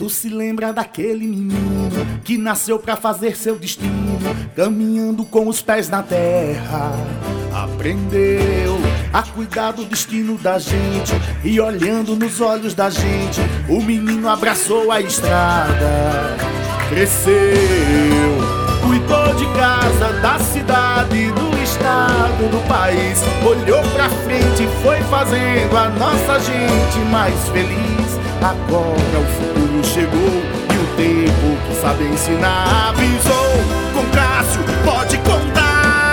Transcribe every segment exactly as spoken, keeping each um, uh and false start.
Tu se lembra daquele menino que nasceu pra fazer seu destino, caminhando com os pés na terra. Aprendeu a cuidar do destino da gente e olhando nos olhos da gente, o menino abraçou a estrada. Cresceu, cuidou de casa, da cidade, do estado, do país. Olhou pra frente e foi fazendo a nossa gente mais feliz. Agora o futuro chegou e o tempo que sabe ensinar avisou. Com Cássio pode contar.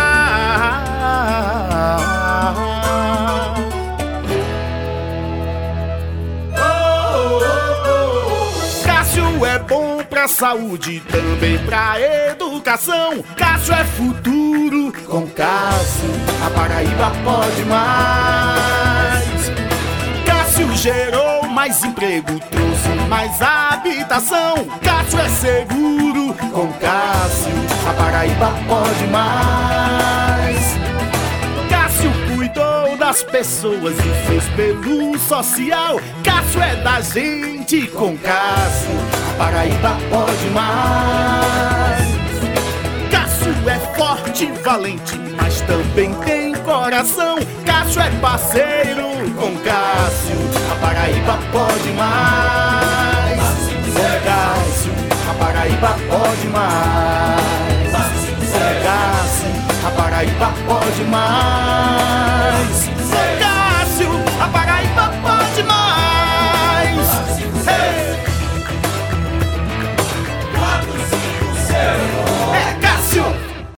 Oh, oh, oh. Cássio é bom pra saúde, também pra educação. Cássio é futuro, com Cássio a Paraíba pode mais. Cássio gerou mais emprego, trouxe mais habitação. Cássio é seguro, com Cássio a Paraíba pode mais. Cássio cuidou das pessoas e fez pelo social. Cássio é da gente, com Cássio a Paraíba pode mais. Cássio é forte e valente, mas também tem coração. Cássio é parceiro, com Cássio a Paraíba pode mais. Com Cássio a Paraíba pode mais. Com Cássio a Paraíba pode mais.